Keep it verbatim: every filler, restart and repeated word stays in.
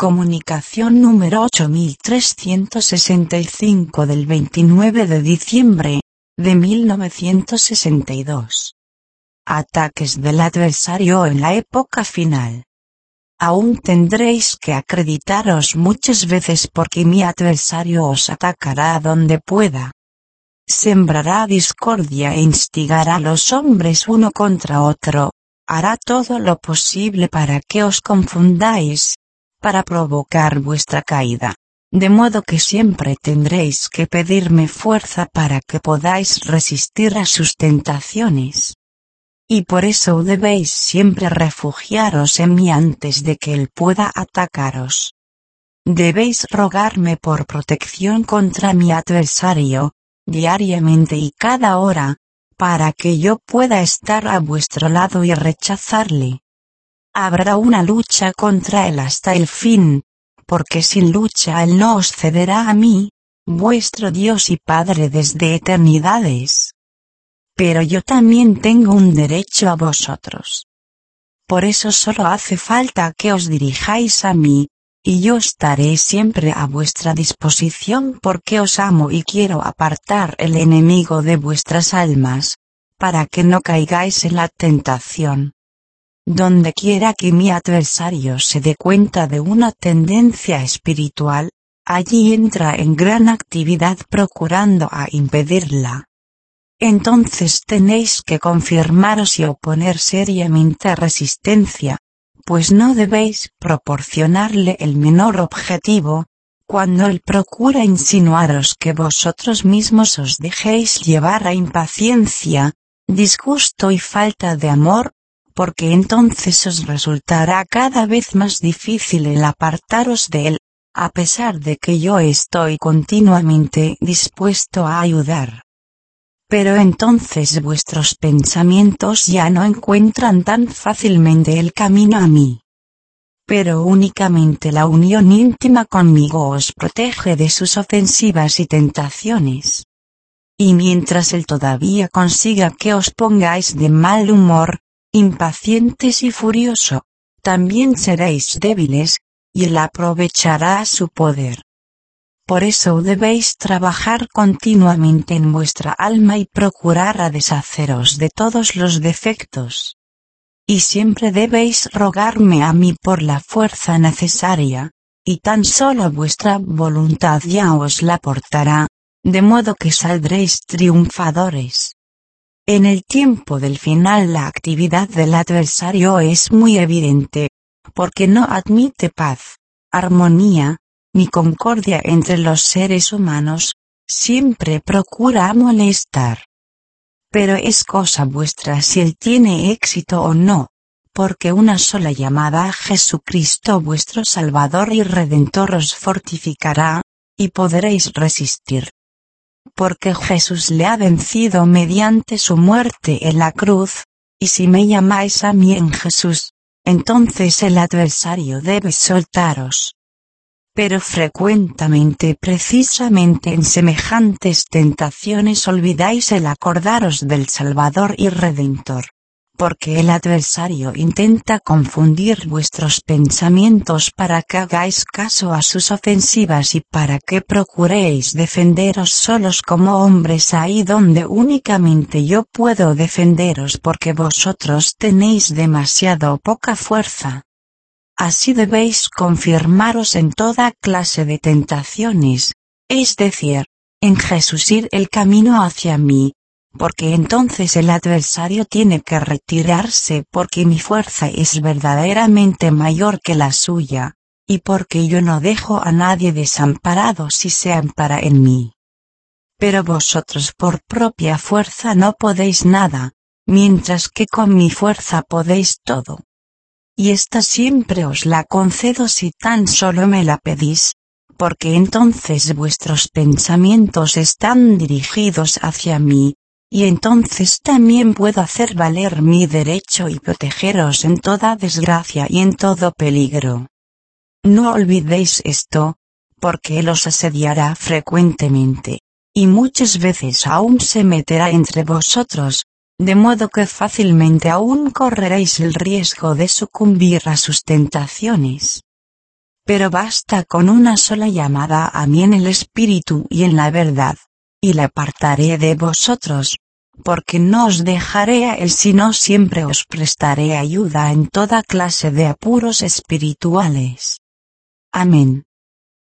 Comunicación número ocho mil trescientos sesenta y cinco del veintinueve de diciembre de mil novecientos sesenta y dos. Ataques del adversario en la época final. Aún tendréis que acreditaros muchas veces porque mi adversario os atacará donde pueda. Sembrará discordia e instigará a los hombres uno contra otro, hará todo lo posible para que os confundáis, para provocar vuestra caída, de modo que siempre tendréis que pedirme fuerza para que podáis resistir a sus tentaciones. Y por eso debéis siempre refugiaros en mí antes de que él pueda atacaros. Debéis rogarme por protección contra mi adversario, diariamente y cada hora, para que yo pueda estar a vuestro lado y rechazarle. Habrá una lucha contra él hasta el fin, porque sin lucha él no os cederá a mí, vuestro Dios y Padre desde eternidades. Pero yo también tengo un derecho a vosotros. Por eso solo hace falta que os dirijáis a mí, y yo estaré siempre a vuestra disposición porque os amo y quiero apartar el enemigo de vuestras almas, para que no caigáis en la tentación. Donde quiera que mi adversario se dé cuenta de una tendencia espiritual, allí entra en gran actividad procurando a impedirla. Entonces tenéis que confirmaros y oponer seriamente resistencia, pues no debéis proporcionarle el menor objetivo, cuando él procura insinuaros que vosotros mismos os dejéis llevar a impaciencia, disgusto y falta de amor, porque entonces os resultará cada vez más difícil el apartaros de él, a pesar de que yo estoy continuamente dispuesto a ayudar. Pero entonces vuestros pensamientos ya no encuentran tan fácilmente el camino a mí. Pero únicamente la unión íntima conmigo os protege de sus ofensivas y tentaciones. Y mientras él todavía consiga que os pongáis de mal humor, impacientes y furioso, también seréis débiles, y él aprovechará su poder. Por eso debéis trabajar continuamente en vuestra alma y procurar a deshaceros de todos los defectos. Y siempre debéis rogarme a mí por la fuerza necesaria, y tan solo vuestra voluntad ya os la aportará, de modo que saldréis triunfadores. En el tiempo del final la actividad del adversario es muy evidente, porque no admite paz, armonía, ni concordia entre los seres humanos, siempre procura molestar. Pero es cosa vuestra si él tiene éxito o no, porque una sola llamada a Jesucristo vuestro Salvador y Redentor os fortificará, y podréis resistir. Porque Jesús le ha vencido mediante su muerte en la cruz, y si me llamáis a mí en Jesús, entonces el adversario debe soltaros. Pero frecuentemente precisamente en semejantes tentaciones olvidáis el acordaros del Salvador y Redentor, porque el adversario intenta confundir vuestros pensamientos para que hagáis caso a sus ofensivas y para que procuréis defenderos solos como hombres ahí donde únicamente yo puedo defenderos porque vosotros tenéis demasiado poca fuerza. Así debéis confirmaros en toda clase de tentaciones, es decir, en Jesús ir el camino hacia mí, porque entonces el adversario tiene que retirarse porque mi fuerza es verdaderamente mayor que la suya, y porque yo no dejo a nadie desamparado si se ampara en mí. Pero vosotros por propia fuerza no podéis nada, mientras que con mi fuerza podéis todo. Y esta siempre os la concedo si tan solo me la pedís, porque entonces vuestros pensamientos están dirigidos hacia mí, y entonces también puedo hacer valer mi derecho y protegeros en toda desgracia y en todo peligro. No olvidéis esto, porque él os asediará frecuentemente, y muchas veces aún se meterá entre vosotros, de modo que fácilmente aún correréis el riesgo de sucumbir a sus tentaciones. pero basta con una sola llamada a mí en el espíritu y en la verdad, y la apartaré de vosotros, porque no os dejaré a él sino siempre os prestaré ayuda en toda clase de apuros espirituales. Amén.